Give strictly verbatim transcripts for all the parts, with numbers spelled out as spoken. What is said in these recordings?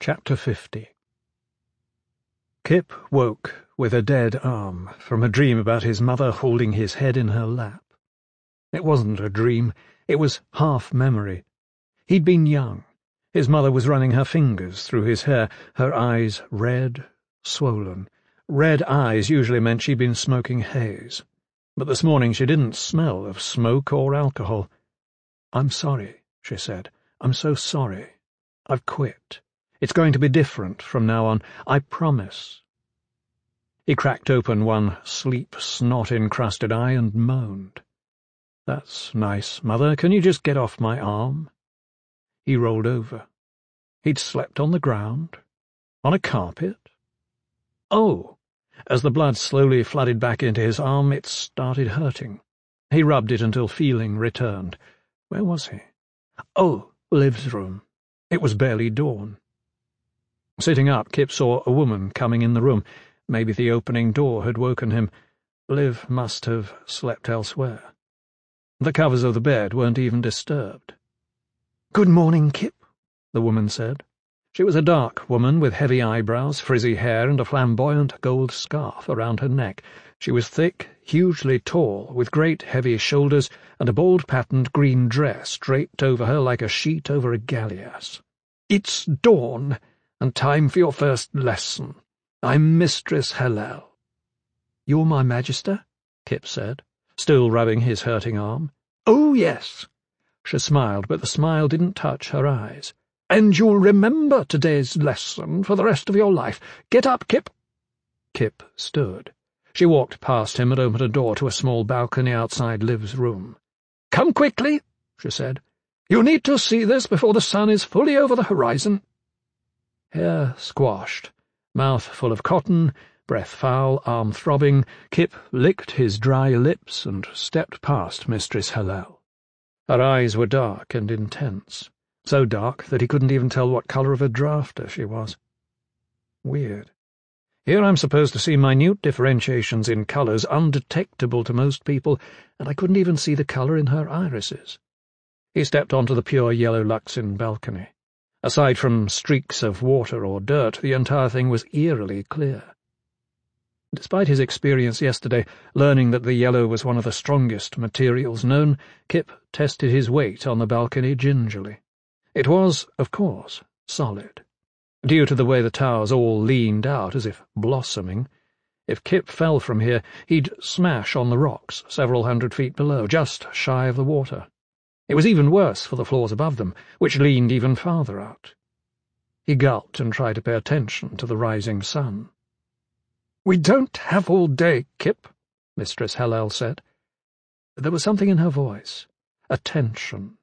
Chapter fifty. Kip woke with a dead arm from a dream about his mother holding his head in her lap. It wasn't a dream, it was half memory. He'd been young. His mother was running her fingers through his hair, her eyes red, swollen. Red eyes usually meant she'd been smoking haze, but this morning she didn't smell of smoke or alcohol. "I'm sorry," she said. "I'm so sorry. I've quit. It's going to be different from now on. I promise." He cracked open one sleep, snot-encrusted eye and moaned. "That's nice, Mother. Can you just get off my arm?" He rolled over. He'd slept on the ground, on a carpet. Oh! As the blood slowly flooded back into his arm, it started hurting. He rubbed it until feeling returned. Where was he? Oh, Liv's room. It was barely dawn. Sitting up, Kip saw a woman coming in the room. Maybe the opening door had woken him. Liv must have slept elsewhere. The covers of the bed weren't even disturbed. "Good morning, Kip," the woman said. She was a dark woman with heavy eyebrows, frizzy hair, and a flamboyant gold scarf around her neck. She was thick, hugely tall, with great heavy shoulders, and a bold-patterned green dress draped over her like a sheet over a galliasse. "It's dawn, and time for your first lesson. I'm Mistress Hellel." "You're my Magister?" Kip said, still rubbing his hurting arm. "Oh, yes." She smiled, but the smile didn't touch her eyes. "And you'll remember today's lesson for the rest of your life. Get up, Kip." Kip stood. She walked past him and opened a door to a small balcony outside Liv's room. "Come quickly," she said. "You need to see this before the sun is fully over the horizon." Hair squashed, mouth full of cotton, breath foul, arm throbbing, Kip licked his dry lips and stepped past Mistress Hellel. Her eyes were dark and intense, so dark that he couldn't even tell what colour of a drafter she was. Weird. Here I'm supposed to see minute differentiations in colours undetectable to most people, and I couldn't even see the colour in her irises. He stepped onto the pure yellow Luxin balcony. Aside from streaks of water or dirt, the entire thing was eerily clear. Despite his experience yesterday, learning that the yellow was one of the strongest materials known, Kip tested his weight on the balcony gingerly. It was, of course, solid. Due to the way the towers all leaned out as if blossoming, if Kip fell from here, he'd smash on the rocks several hundred feet below, just shy of the water. It was even worse for the floors above them, which leaned even farther out. He gulped and tried to pay attention to the rising sun. "We don't have all day, Kip," Mistress Hellel said. There was something in her voice, a tension.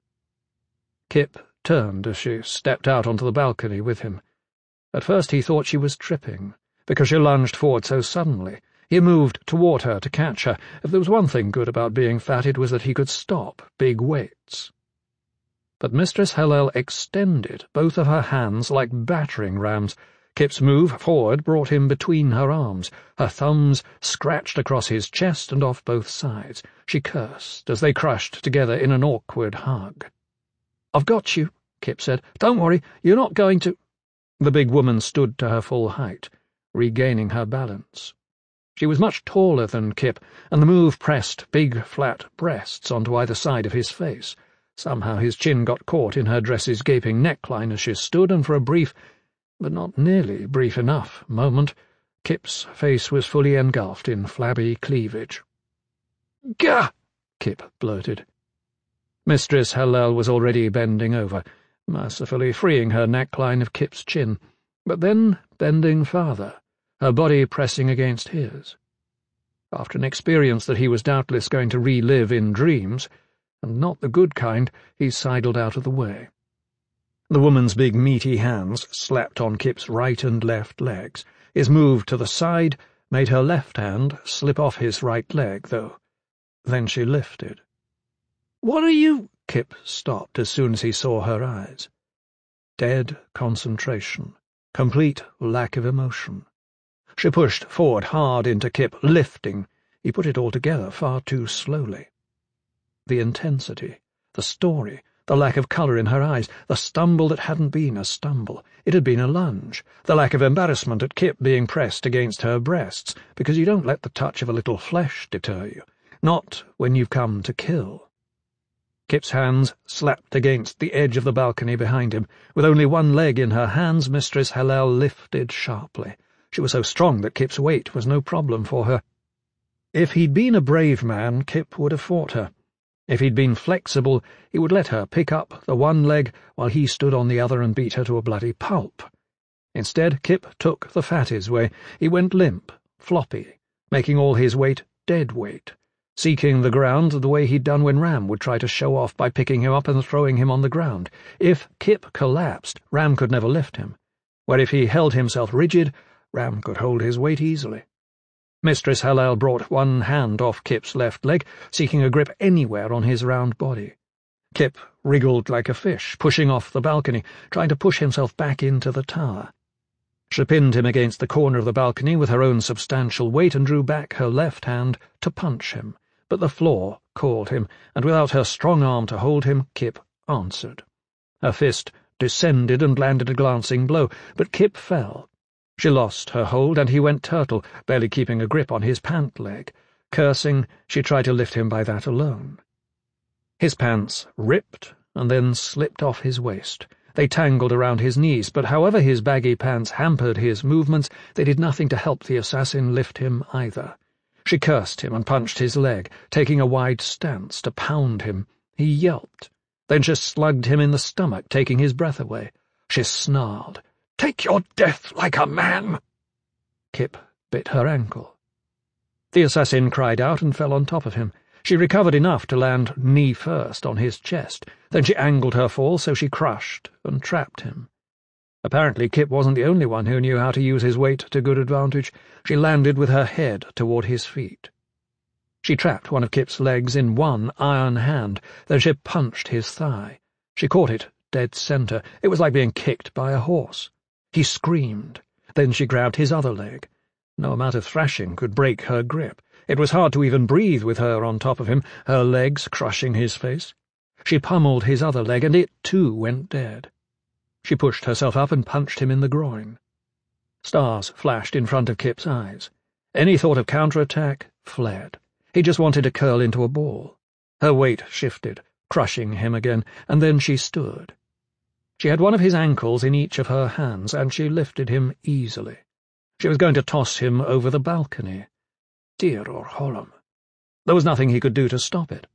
Kip turned as she stepped out onto the balcony with him. At first he thought she was tripping, because she lunged forward so suddenly. He moved toward her to catch her. If there was one thing good about being fat, it was that he could stop big weights. But Mistress Hellel extended both of her hands like battering rams. Kip's move forward brought him between her arms. Her thumbs scratched across his chest and off both sides. She cursed as they crushed together in an awkward hug. "I've got you," Kip said. "Don't worry, you're not going to—" The big woman stood to her full height, regaining her balance. She was much taller than Kip, and the move pressed big, flat breasts onto either side of his face. Somehow his chin got caught in her dress's gaping neckline as she stood, and for a brief, but not nearly brief enough, moment, Kip's face was fully engulfed in flabby cleavage. "Gah!" Kip blurted. Mistress Hellel was already bending over, mercifully freeing her neckline of Kip's chin, but then bending farther, her body pressing against his. After an experience that he was doubtless going to relive in dreams, and not the good kind, he sidled out of the way. The woman's big meaty hands slapped on Kip's right and left legs. His move to the side made her left hand slip off his right leg, though. Then she lifted. "What are you—" Kip stopped as soon as he saw her eyes. Dead concentration, complete lack of emotion. She pushed forward hard into Kip, lifting. He put it all together far too slowly. The intensity, the story, the lack of colour in her eyes, the stumble that hadn't been a stumble. It had been a lunge, the lack of embarrassment at Kip being pressed against her breasts, because you don't let the touch of a little flesh deter you, not when you've come to kill. Kip's hands slapped against the edge of the balcony behind him. With only one leg in her hands, Mistress Hallel lifted sharply. She was so strong that Kip's weight was no problem for her. If he'd been a brave man, Kip would have fought her. If he'd been flexible, he would let her pick up the one leg while he stood on the other and beat her to a bloody pulp. Instead, Kip took the fatty's way. He went limp, floppy, making all his weight dead weight, seeking the ground the way he'd done when Ram would try to show off by picking him up and throwing him on the ground. If Kip collapsed, Ram could never lift him, where if he held himself rigid, Ram could hold his weight easily. Mistress Hallel brought one hand off Kip's left leg, seeking a grip anywhere on his round body. Kip wriggled like a fish, pushing off the balcony, trying to push himself back into the tower. She pinned him against the corner of the balcony with her own substantial weight and drew back her left hand to punch him. But the floor called him, and without her strong arm to hold him, Kip answered. Her fist descended and landed a glancing blow, but Kip fell. She lost her hold, and he went turtle, barely keeping a grip on his pant leg. Cursing, she tried to lift him by that alone. His pants ripped and then slipped off his waist. They tangled around his knees, but however his baggy pants hampered his movements, they did nothing to help the assassin lift him either. She cursed him and punched his leg, taking a wide stance to pound him. He yelped. Then she slugged him in the stomach, taking his breath away. She snarled, "Take your death like a man!" Kip bit her ankle. The assassin cried out and fell on top of him. She recovered enough to land knee first on his chest. Then she angled her fall so she crushed and trapped him. Apparently Kip wasn't the only one who knew how to use his weight to good advantage. She landed with her head toward his feet. She trapped one of Kip's legs in one iron hand. Then she punched his thigh. She caught it dead center. It was like being kicked by a horse. He screamed. Then she grabbed his other leg. No amount of thrashing could break her grip. It was hard to even breathe with her on top of him, her legs crushing his face. She pummeled his other leg, and it too went dead. She pushed herself up and punched him in the groin. Stars flashed in front of Kip's eyes. Any thought of counterattack fled. He just wanted to curl into a ball. Her weight shifted, crushing him again, and then she stood. She had one of his ankles in each of her hands, and she lifted him easily. She was going to toss him over the balcony. Dear or Holm. There was nothing he could do to stop it.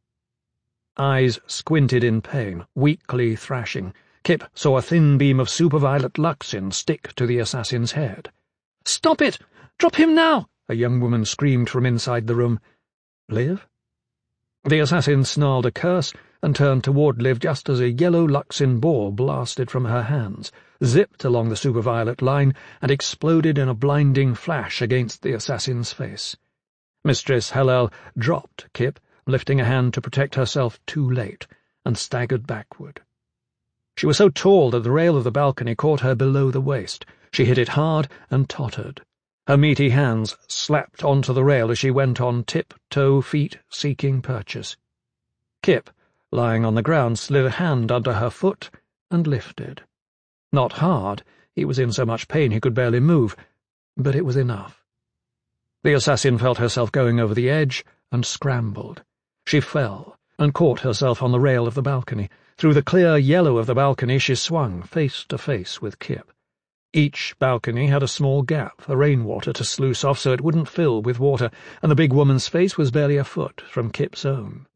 Eyes squinted in pain, weakly thrashing. Kip saw a thin beam of superviolet luxin stick to the assassin's head. "Stop it! Drop him now!" a young woman screamed from inside the room. Liv? The assassin snarled a curse and turned toward Liv just as a yellow luxin ball blasted from her hands, zipped along the superviolet line, and exploded in a blinding flash against the assassin's face. Mistress Hallel dropped Kip, lifting a hand to protect herself too late, and staggered backward. She was so tall that the rail of the balcony caught her below the waist. She hit it hard and tottered. Her meaty hands slapped onto the rail as she went on tip-toe feet, seeking purchase. Kip, lying on the ground, slid a hand under her foot and lifted. Not hard, he was in so much pain he could barely move, but it was enough. The assassin felt herself going over the edge and scrambled. She fell and caught herself on the rail of the balcony. Through the clear yellow of the balcony she swung face to face with Kip. Each balcony had a small gap for rainwater to sluice off so it wouldn't fill with water, and the big woman's face was barely a foot from Kip's own.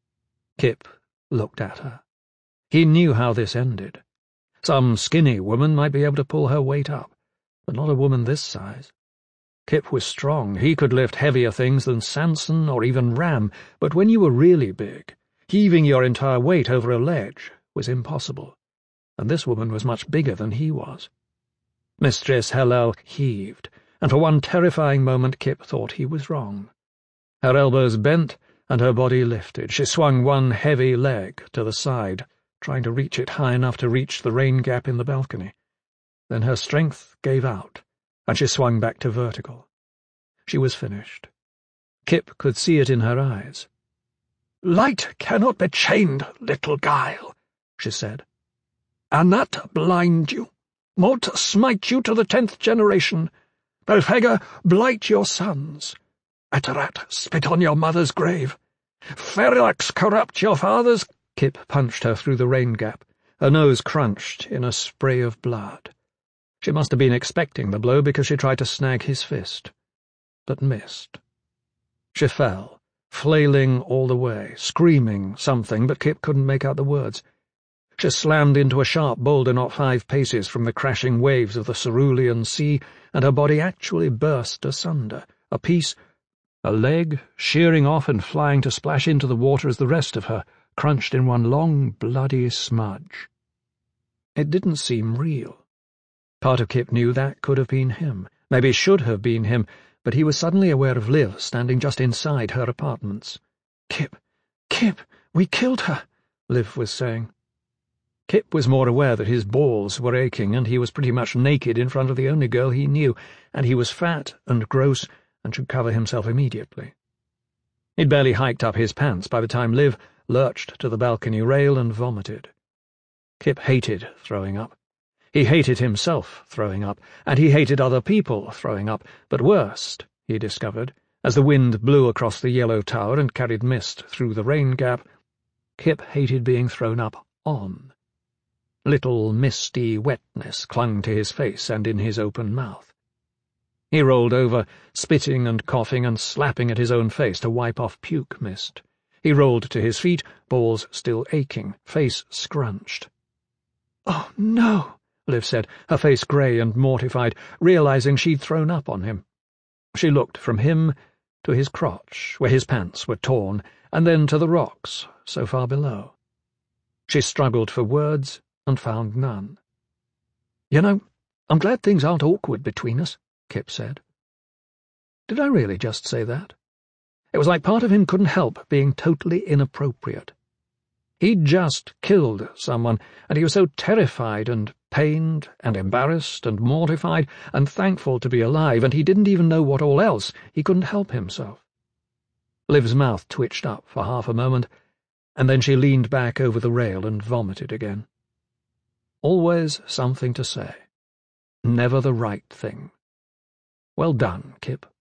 Kip looked at her. He knew how this ended. Some skinny woman might be able to pull her weight up, but not a woman this size. Kip was strong. He could lift heavier things than Samson or even Ram, but when you were really big, heaving your entire weight over a ledge was impossible, and this woman was much bigger than he was. Mistress Hallel heaved, and for one terrifying moment Kip thought he was wrong. Her elbows bent, and her body lifted. She swung one heavy leg to the side, trying to reach it high enough to reach the rain gap in the balcony. Then her strength gave out, and she swung back to vertical. She was finished. Kip could see it in her eyes. "Light cannot be chained, little guile," she said. "And that blind you, mote smite you to the tenth generation. Belphegor blight your sons. Eterat spit on your mother's grave. Ferilax corrupt your father's—" Kip punched her through the rain gap. Her nose crunched in a spray of blood. She must have been expecting the blow because she tried to snag his fist, but missed. She fell, flailing all the way, screaming something, but Kip couldn't make out the words. She slammed into a sharp boulder not five paces from the crashing waves of the cerulean sea, and her body actually burst asunder. A piece, a leg, shearing off and flying to splash into the water as the rest of her, crunched in one long, bloody smudge. It didn't seem real. Part of Kip knew that could have been him, maybe should have been him, but he was suddenly aware of Liv standing just inside her apartments. "Kip, Kip, we killed her," Liv was saying. Kip was more aware that his balls were aching, and he was pretty much naked in front of the only girl he knew, and he was fat and gross and should cover himself immediately. He'd barely hiked up his pants by the time Liv lurched to the balcony rail and vomited. Kip hated throwing up. He hated himself throwing up, and he hated other people throwing up, but worst, he discovered, as the wind blew across the yellow tower and carried mist through the rain gap, Kip hated being thrown up on. Little misty wetness clung to his face and in his open mouth. He rolled over, spitting and coughing and slapping at his own face to wipe off puke mist. He rolled to his feet, balls still aching, face scrunched. "Oh, no," Liv said, her face grey and mortified, realizing she'd thrown up on him. She looked from him to his crotch, where his pants were torn, and then to the rocks so far below. She struggled for words and found none. "You know, I'm glad things aren't awkward between us," Kip said. Did I really just say that? It was like part of him couldn't help being totally inappropriate. He'd just killed someone, and he was so terrified and pained and embarrassed and mortified and thankful to be alive, and he didn't even know what all else. He couldn't help himself. Liv's mouth twitched up for half a moment, and then she leaned back over the rail and vomited again. Always something to say. Never the right thing. Well done, Kip.